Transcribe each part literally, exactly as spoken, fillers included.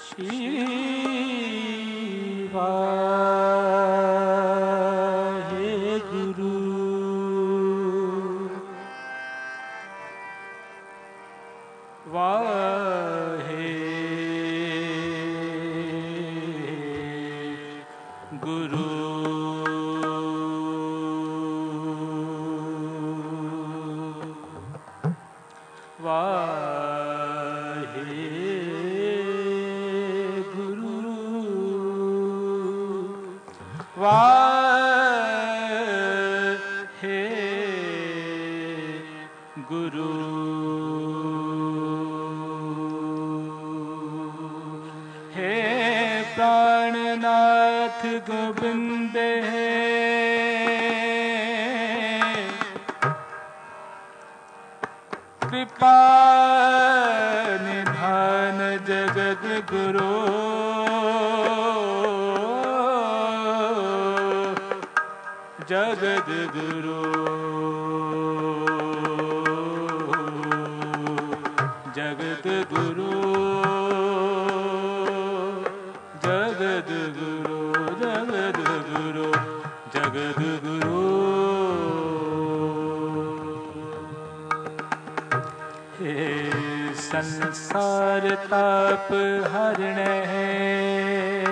संसार ताप हरण है,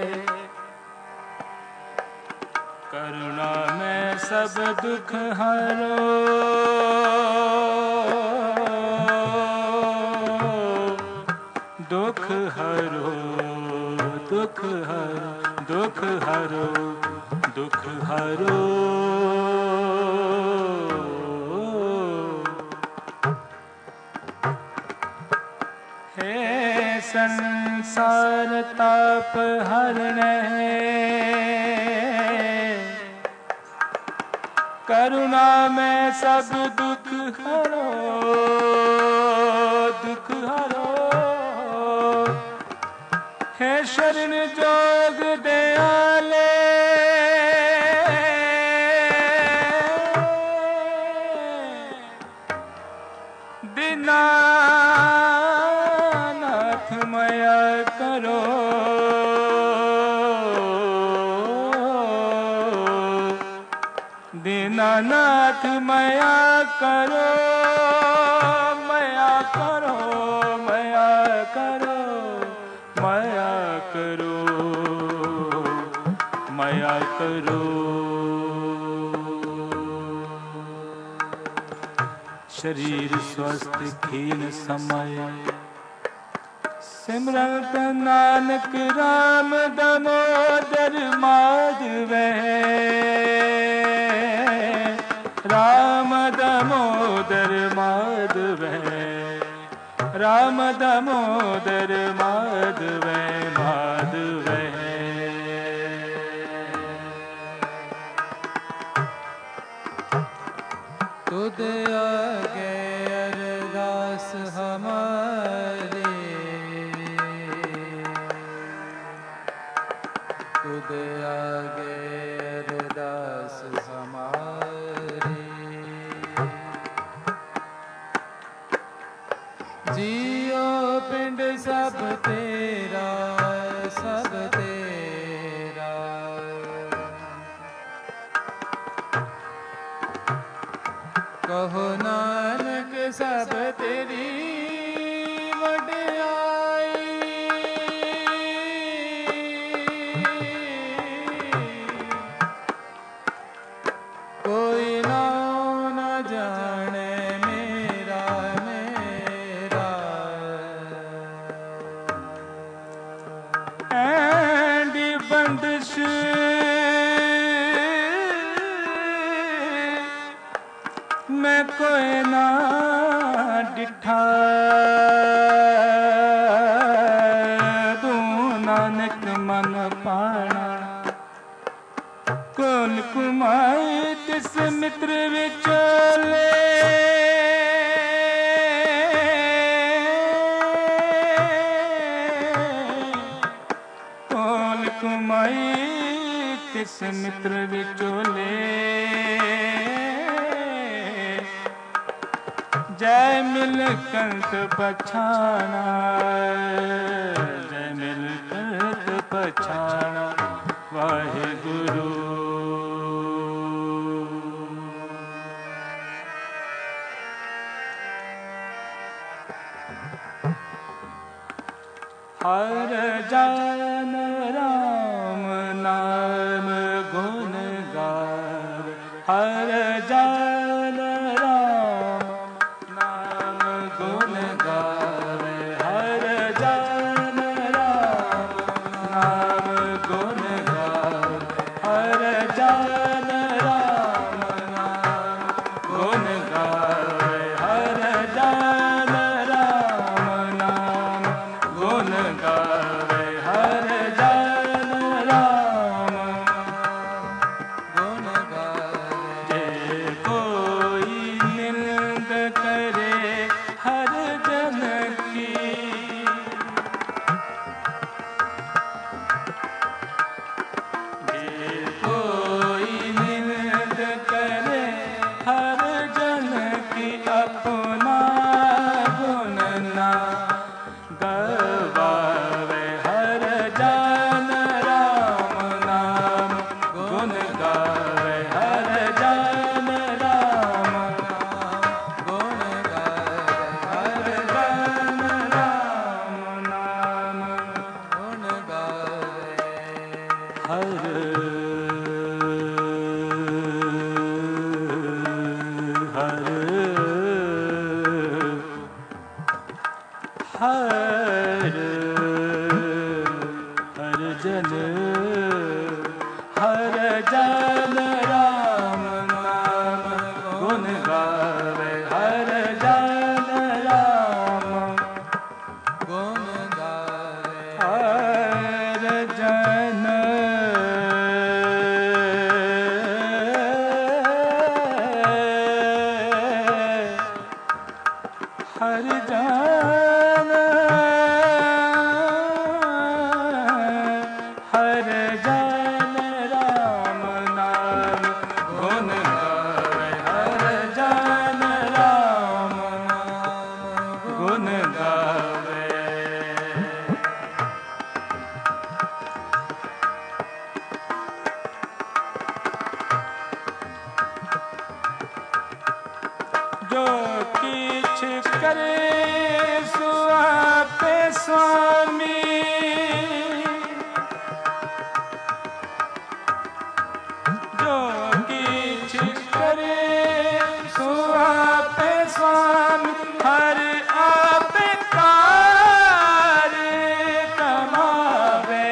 करुणा में सब दुख हरो। दुख हरो दुख हरो दुख हरो दुख हरो। संसार ताप हरण है, करुणा में सब दुख हरो। दुख हरो है शरण जोग दयाले, दीना दीनानाथ मया करो, मया करो, मया करो, मया करो, मया करो। शरीर स्वस्थ खीन समय, सिमरत नानक राम दामोदर माधव। राम दामोदर माधव, राम दामोदर माधव माधव। तुद आगे अरदास हमारे, तुद आगे अरदास हमारे। जियो पिंड सब तेरा, सब तेरा। कहो नानक सब तेरी वडियाई। कोई नाम न जाने मेरा मेरा। ऐंडी बंदिश मैं कोई ना डिठा, तू नानक मन पाना। कौन कुमाई तिस मित्र विचोले, कौन कुमाई तिस मित्र विचोले। जय मिल कंत पछाना, जय मिल पछाणा वाहिगुरु। हर जन राम नाम गुण गावे, हर जन राम नाम गुण गावे, हर जन राम नाम गुण गावे, हर जन राम नाम गुण गावे, हर जन राम नाम गुण गावे, हर जन राम गुण गावे। जे कोई निंद करे हर जन की, जे कोई निंद करे हर जन की, अपना गुण ना गवावे, हर जन राम नाम गुण गावे, हर जन राम गुण गावे, हर जन राम नाम गुण गावे। हर हर हर हर जन हर जन राम नाम गुण गावे, हर जन राम गुण गावे, हर जन हर जन हर जन राम नाम गुण गावे, हर जन राम नाम गुण गावे। जो किछ करे सो आपे स्वामी, जो किछ करे सो आपे स्वामी, हर आपे कार कमावे,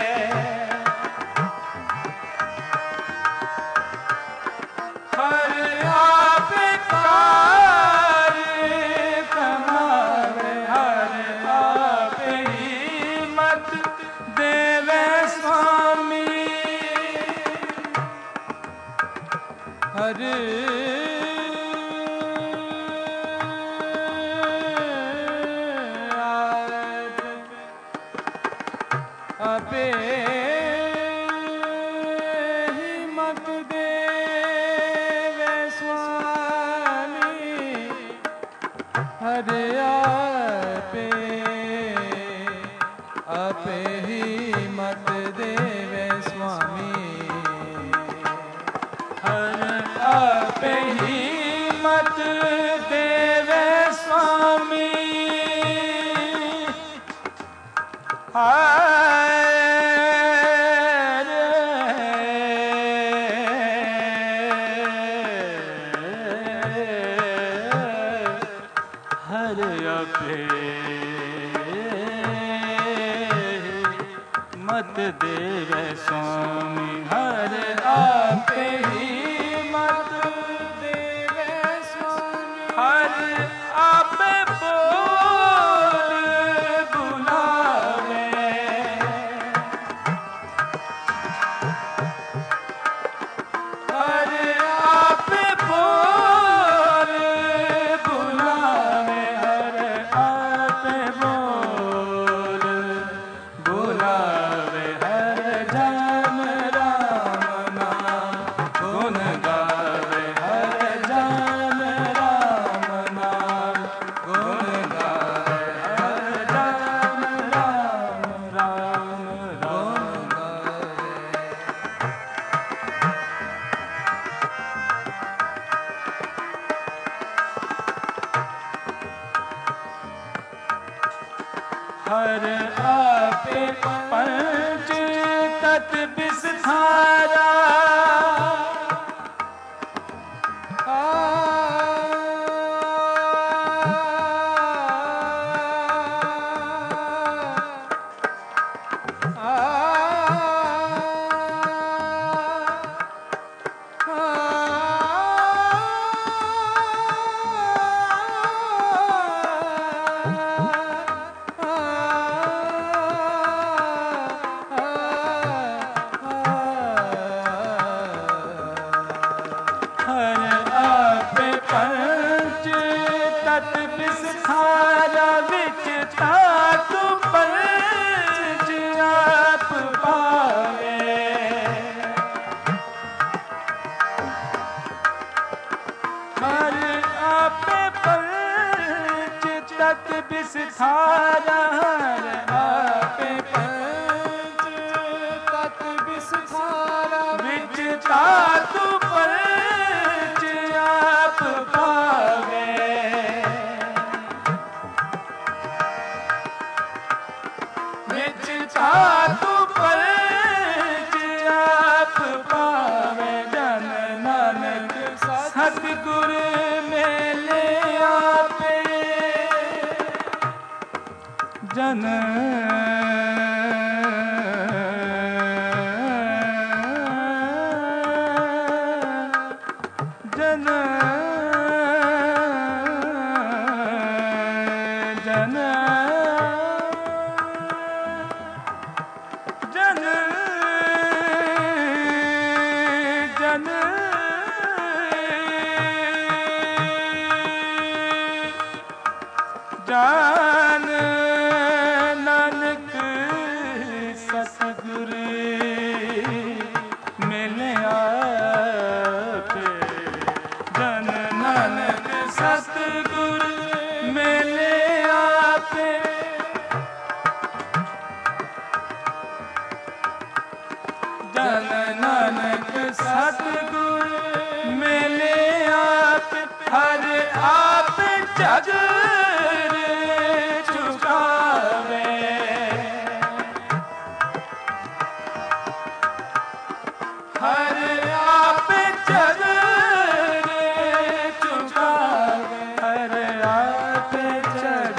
हर आपे कार कमावे, हर आपे ही मत देवे स्वामी, हर आपे ही मत देवे स्वामी, हर आपे आपे ही मत देवे स्वामी, हर आपे ही मत देवे स्वामी। हर आपे मत देवे स्वामी, हर आपे ही मत देवे स्वामी, हर आपे बोल बुलावे, हर आपे बोल बुलावे, हर आपे बोल बुलावे, हर जन राम नाम गुण हर आपे पंच तत् विस्तारा विस्तारा आपे पंच तत् विस्तारा विचता तु पंच आप पावे विचता तु पंच आप पावे जन नानक सतगुर मेले आपे जन जन जन जन जन जान नानक सतगुर मिले आपे जन नानक सतगुर मिले आपे जन नानक सतगुर मिले आपे हर आप जग हर आप जग चुकावे हर आप जग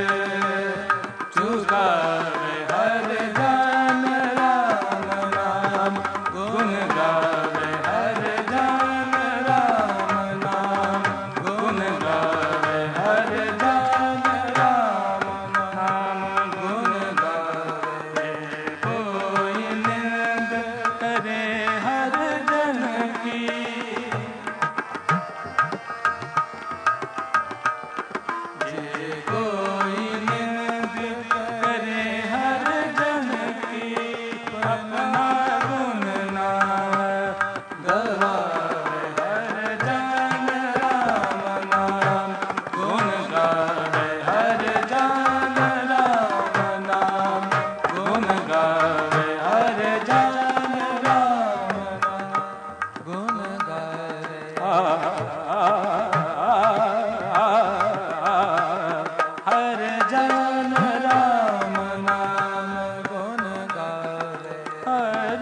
चुकावे हर जन राम नाम गुण गावे हर जन राम नाम गुण गावे हर जन राम नाम गुण गावे कोई निंद करे कोई निंद करे हर जन की अपना गुण ना गवावे हर जन राम नाम गुण गावे हर जन राम नाम गुण गावे हर जन राम नाम गुण गावे हर जन राम नाम गुण गावे हर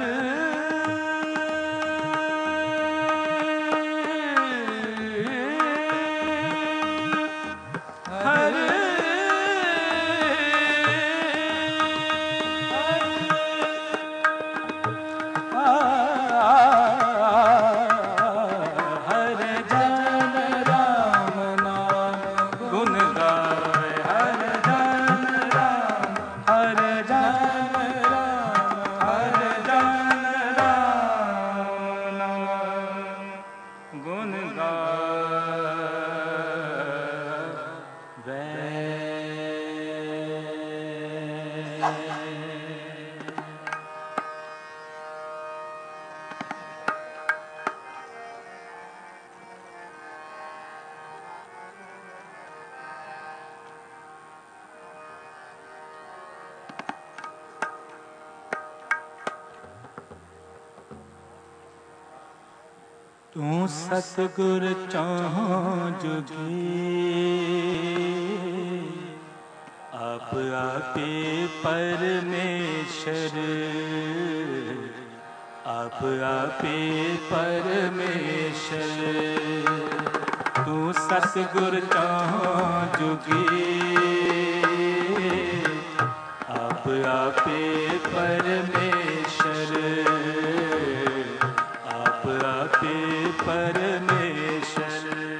हर हर जन राम नाम गुण गावे हर जन राम हर जन राम हर जन राम नाम गुण गावे तू सतगुर चाह जुगी आप आपे परमेश्वर, आप आपे परमेश्वर। तू सतगुर चाहो जुगी, आप आपे परमेश्वर, आप आपे परमेश्वर।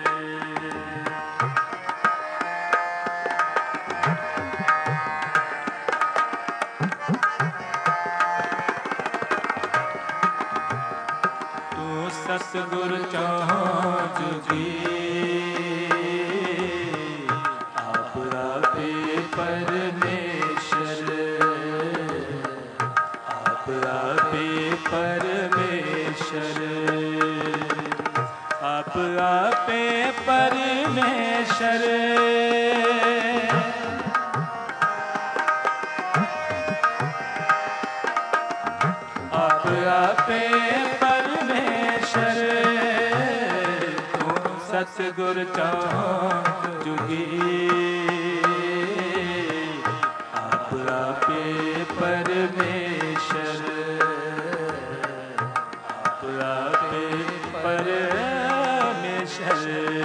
सतगुर चाहो जुगी, आप आपे परमेश्वर, आप आपे परमेश्वर, आप आपे परमेश्वर। आप आपे सतगुर चाहो जुगी, आप आपे परमेश्वर, आप आपे परमेश्वर।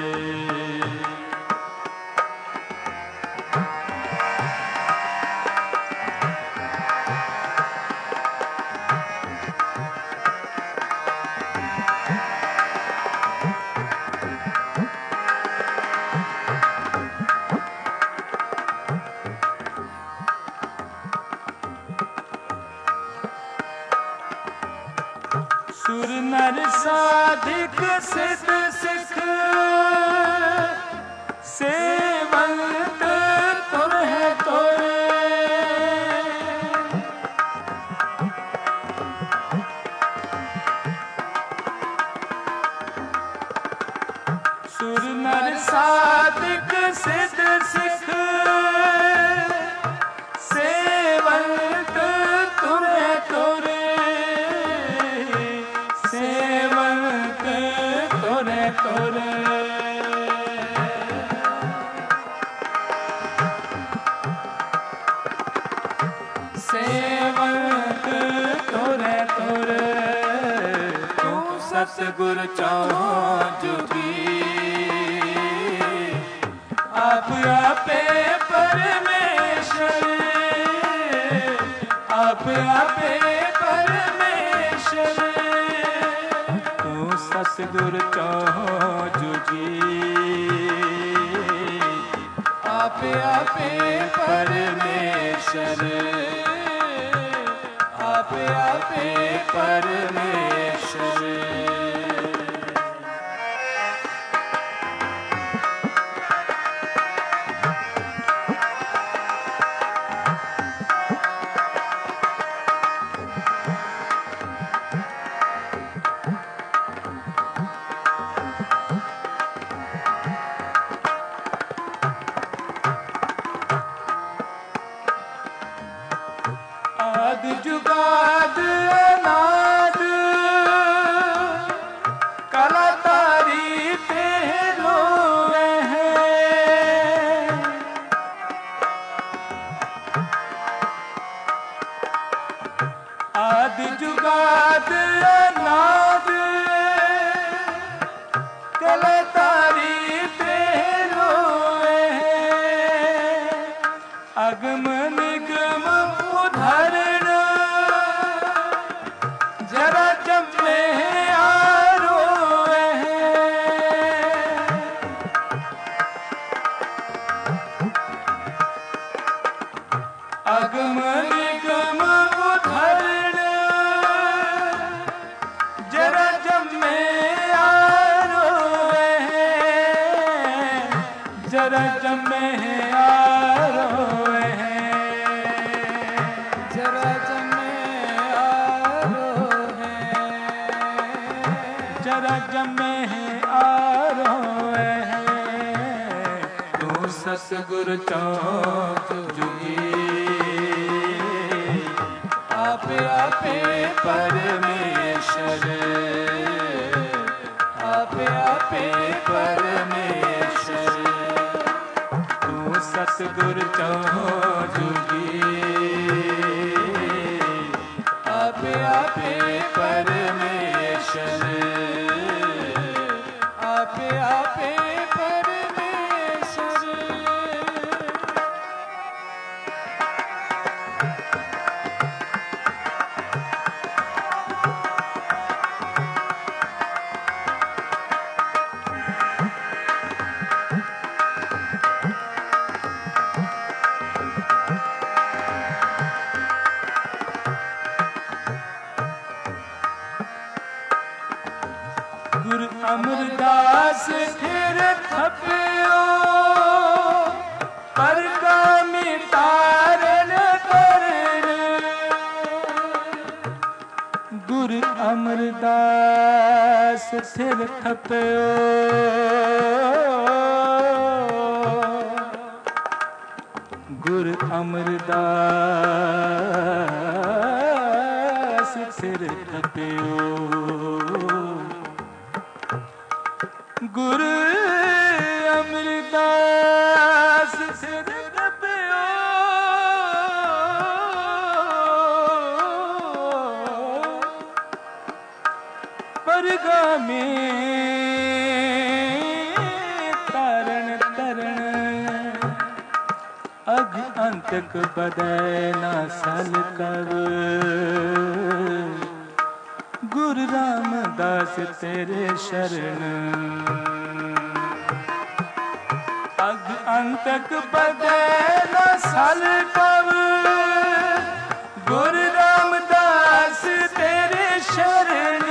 सुर नर साधिक सिद्ध सिख, सेवंत तुर है तोरे। सुर नर साधिक सिद्ध सिख, सेवंत तुर है तोरे, सेवंत तोरे तोरे। सेवंत तोरे तोरे। तू सतगुर चाहो जुगी, आप आपे परमेश्वर, आप आपे परमेश्वर। सतगुर चाहो जुगी, आपे आपे परमेश्वर, आपे आपे परमेश्वर। आद जुगाद अनाद, कला तारी तेरो है। आद जुगाद अनाद, कला तारी तेरो है। अगम निगम उधरण, जरा जमे आरो है। अगम निगम उधरण, जरा जमे आरो है। जरा जमे आरो है, जरा जमे आरो है। जरा जमे आरो है। तू सतगुर चाहो जुगी, आपे आपे परमेश्वर, आपे आपे परमेश्वर। तू सतगुर चौं जुगी आपे आपे परमेश्वर आपे आपे परमेश्वर गुरु अमरदास फिर थपियो परगामी तारण करण गुरु अमरदास फिर थपियो गुरु अमरदास फिर थपियो गुरु अमरदास सिर थपियो परगामी तारण तरण अग अंतक बदै न सल कव गुरु रामदास तेरे शरण अग अंतक बदै न सल कव गुरु रामदास तेरे शरण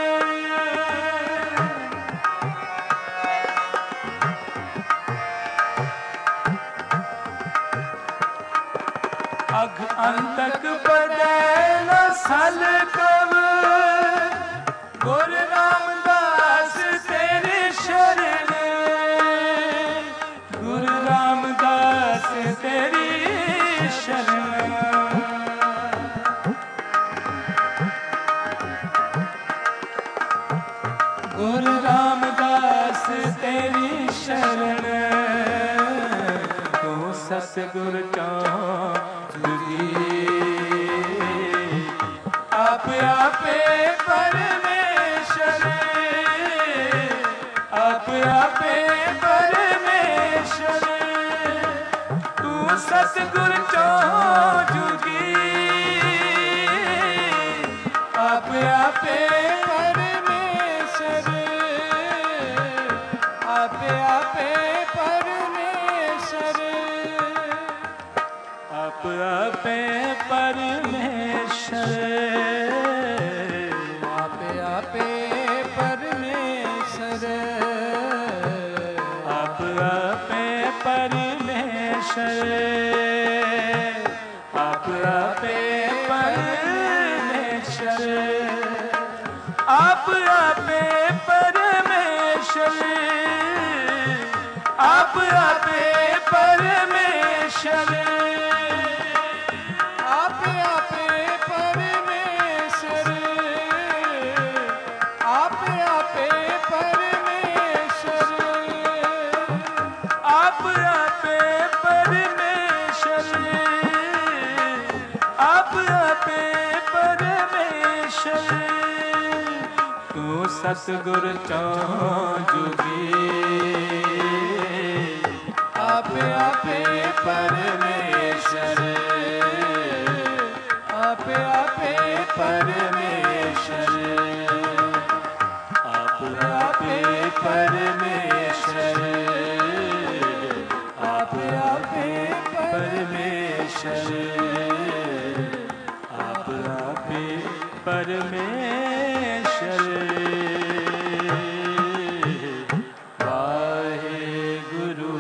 अग अंतक बदै न सल कव गुरु रामदास तेरे शरण गुरु रामदास तेरी शरण गुरु रामदास तेरी शरण तू सतगुर चौं जुगी आप आपे परमेश्वर आप आपे परमेश्वर तू सतगुर चौं जुगी आप आपे परमेश्वर आप आपे परमेश्वर आप आपे परमेश्वर आपे आपे परमेश्वर आप आपे परमेश्वर आप आपे परमेश्वर आप आपे परमेश्वर आप आपे परमेश्वर आप आपे परमेश्वर आप आपे परमेश्वर आप आपे परमेश्वर आप आपे परमेश्वर तू सतगुर चौं जुगी आप आपे परमेश्वर आप आपे परमेश्वर आप आपे परमेश्वर आप आपे परमेश्वर आप आपे परमेश्वर वाहेगुरु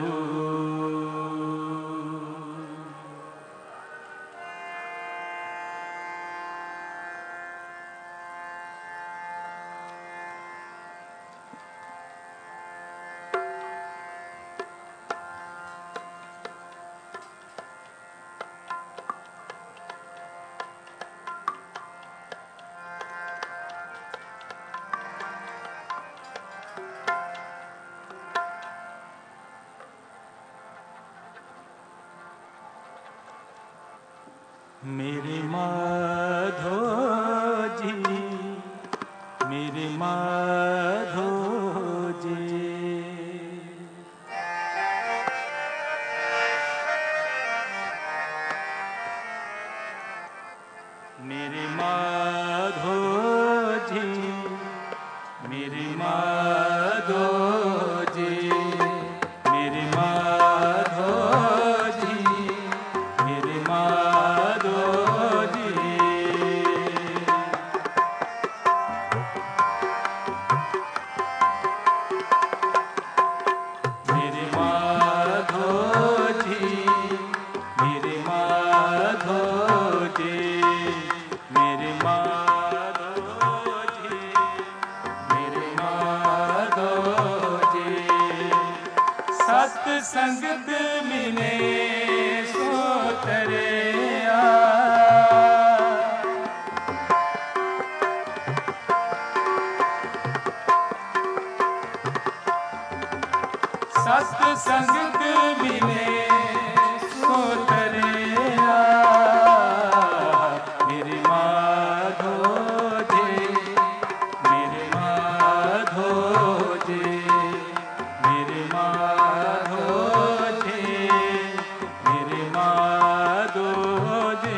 मेरे माधो जी, मेरे माधो जी। मेरे माधो जी, मेरे माधो जी, मेरे माधो जी, मेरे माधो जी। मेरे माधो जी, मेरे माधो जी, मेरे माधो जी, मेरे माधो जी। सत्संगत मिले सो तरिया, सत्संगत मिले सो तरिया। मेरे माधो जी, मेरे माधो जी, मेरे माधो जी, मेरे माधो जी।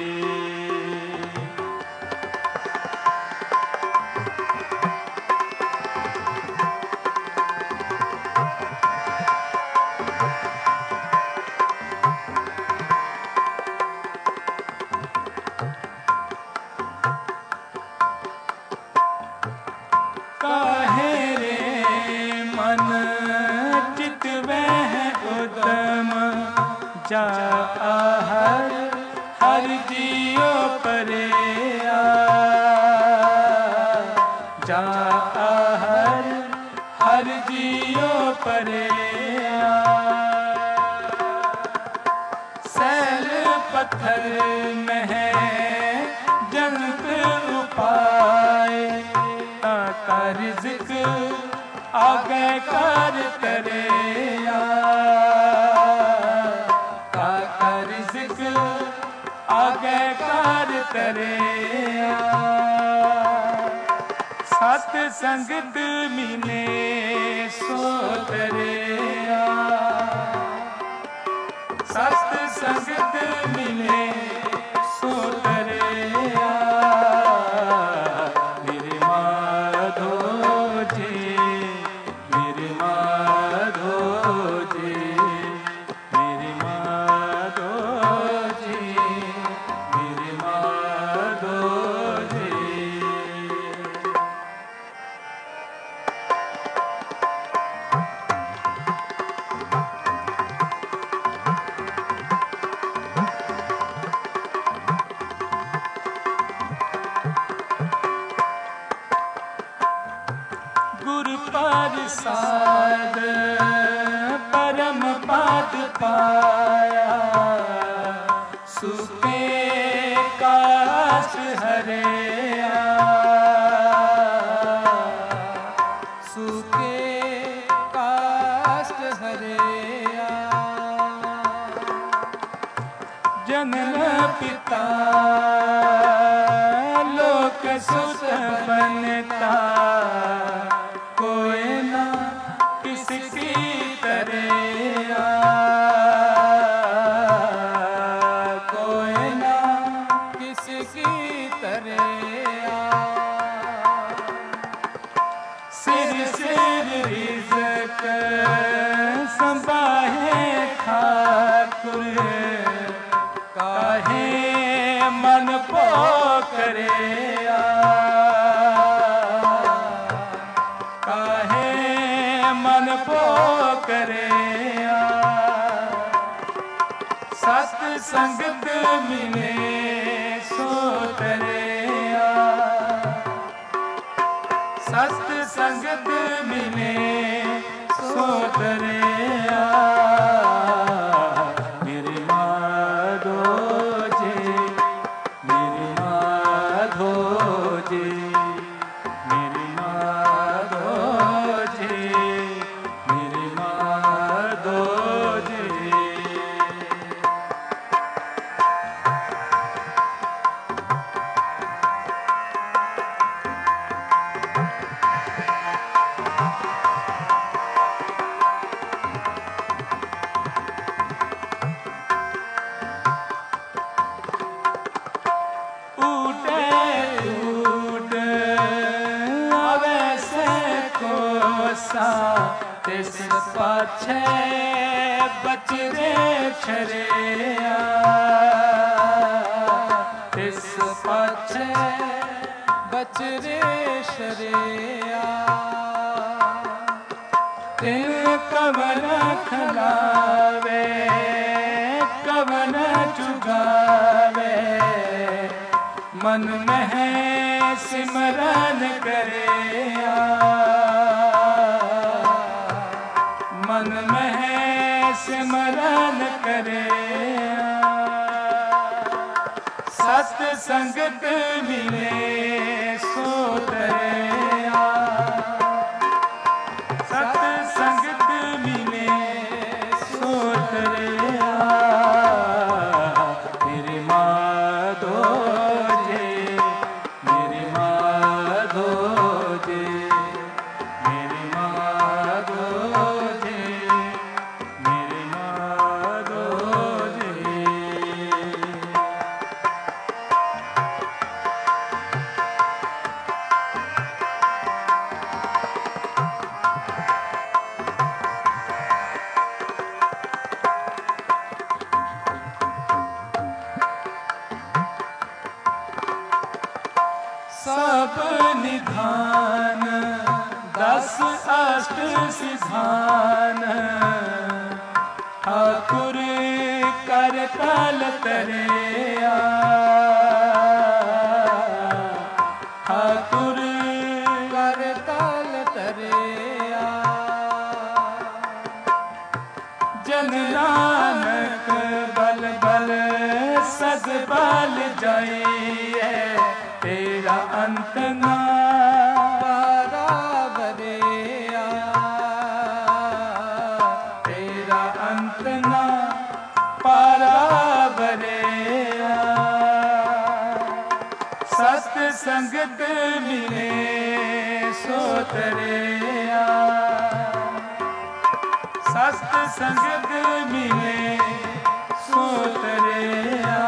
काहे रे मन चित वह उदम, जा हर हर जियो परेया, जा हर हर जियो परेया। सैल पत्थर में है जंत उपाय, का रिज़्क आगे कर तरिया, का रिज़्क आगे कर तरिया। सत्संगत मिले सो तरिया, सत्संगत मिले सो तरिया। मेरे माधो जी, मेरे माधो जी, मेरे माधो जी, मेरे माधो जी। गुरु प्रसाद परम पद पाया, सुखे काश हरिया, सुखे काष्ठ हरिया। जनन पिता लोक सुत बनता, कोई ना किसकी तरिया, कोई ना किसकी तरिया। सिर सिर रिज़्क संभाहे ठाकुर, काहे मन पोखरिया, काहे मन पोखरिया। सत्संगत मिले सो तरिया, सत्संगत मिले सो तरिया। मेरे माधो जी, मेरे माधो जी, मेरे माधो जी, मेरे माधो जी। सा तिस पाछे बचरे छरिया तिस पाछे बचरे छरिया तिन कवन खलावे कवन चुगावे मन में सिमरन करे मन में सिमरन करे सत संगत मिले सो तरया सत संगत मिले सो तरया मेरे माधो जे मेरे माधो जे मेरे माधो जे मेरे माधो जे सब निधान दस अष्ट सिधान ठाकुर कर तल तरिया ठाकुर कर तल तरिया जन नानक बल बल सद बल जाइए तेरा अंत ना बराबरिया तेरा अंत ना बराबरिया सत संगत मिले सो तरया सत संगत मिले सो तरया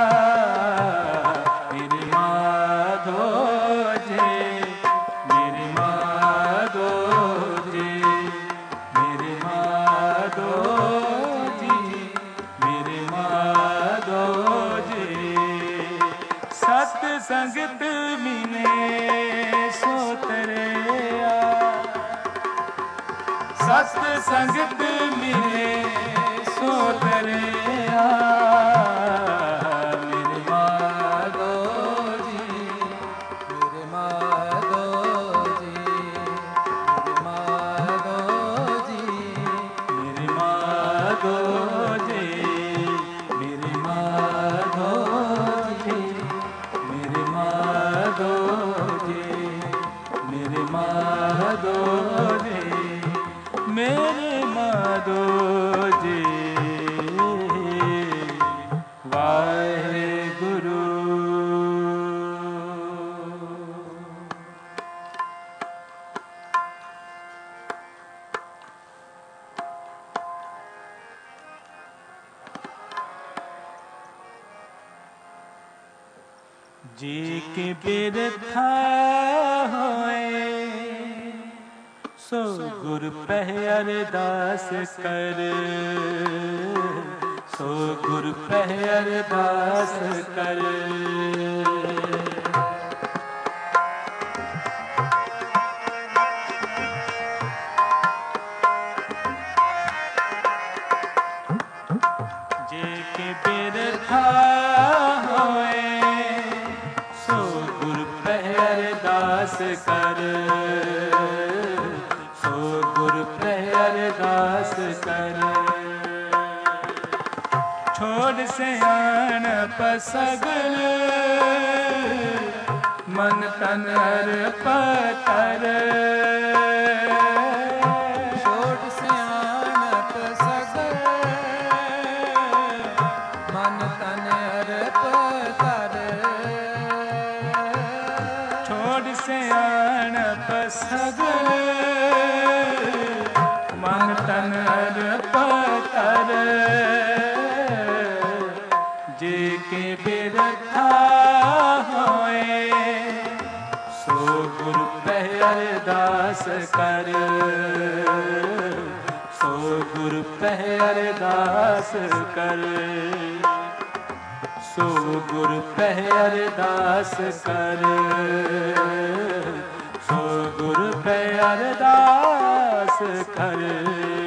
संगत मिले सो तरया सत संगत मिले सो तरया मेरे माधो जी मेरे माधो जी मेरे माधो जी मेरे माधो जी मेरे माधो जी मेरे माधो जी मेरे माधो जी मेरे माधो जी वाहेगुरु। जी के बिरथा होए सो गुर पह अरदास कर सो गुर पह अरदास कर जी के बिरथा होए सो गुर पह अरदास कर सो गुर पह अरदास कर छोड़ सियान पसगल मन तन अर्पतर छोड़ सियान पसगल मन तन अर्पतर छोड़ सियान पसगल मन तन अर्पतर जे के बिरथा होए सो गुर पह अरदास कर अरदास करे, सो गुर पह अरदास करे, सो गुर पह अरदास करे।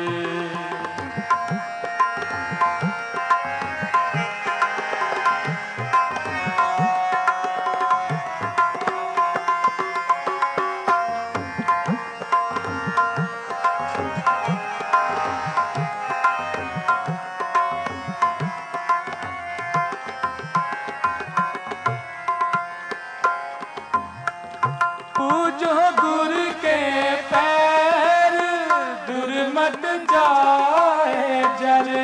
पूजो गुर के पैर, दुर्मत जाए जरे,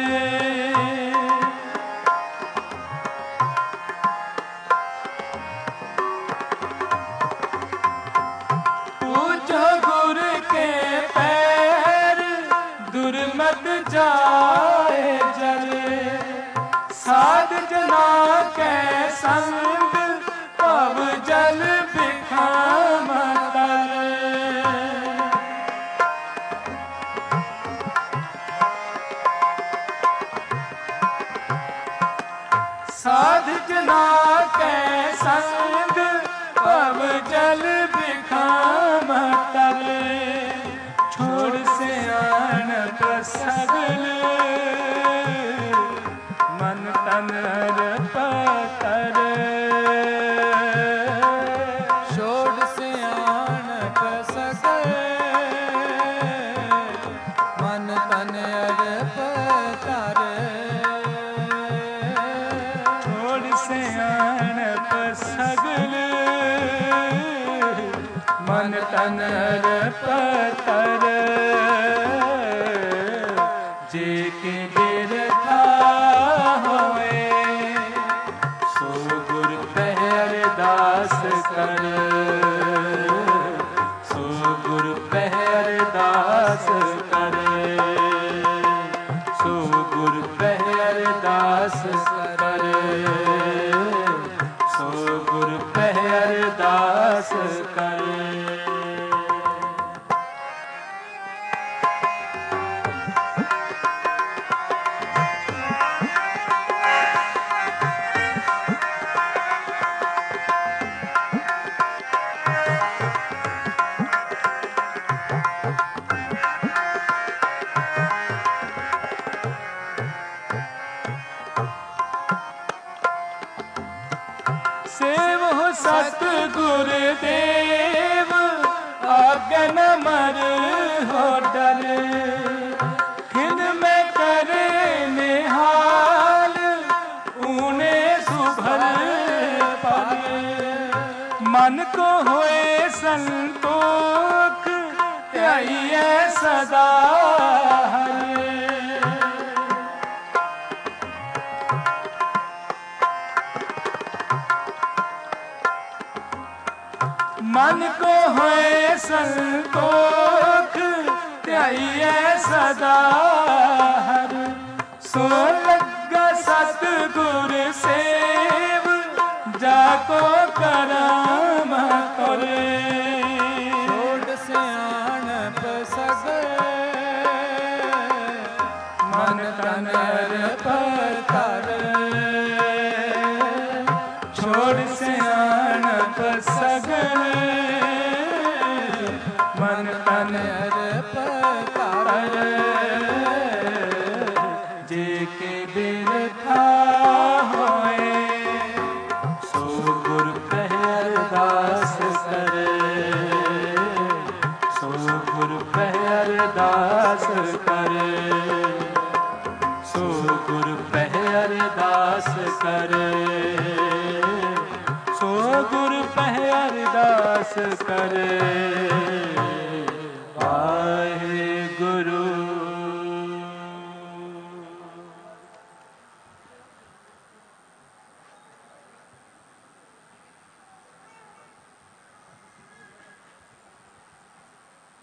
पूजो गुर के पैर, दुर्मत जाए जरे, साध जना के संग पव जल बिखाम तरे, साध जना के संग पव जल बिखाम तरे, छोड़ से आन सगल मन तन पतर, छोड़ से आन सगल मन तन पतर, छोड़ से आन सगल मन तन पतर, जे के बिरथा होए, सो गुर पह अरदास कर, सो गुर पह अरदास कर, सो गुर पह अरदास कर, सो गुर पह अरदास कर। सेव सतगुर देव आगन मर हो डर, खिन में करे निहाल ऊने सुभर पल, मन को होए संतोख त्याइए सदा हरे, मन को होए संतोख त्याइए सदा हर, सो लगा सतगुर सेव जाको कराम करे, छोड़ से आन सगल मन तन पतर, छोड़ से आन सगल मन तन पतर, जे के बिरथा होए, सो गुर पह अरदास करे, सो गुर पह अरदास करे, सो गुर पह अरदास करे, सो गुर पह अरदास करे।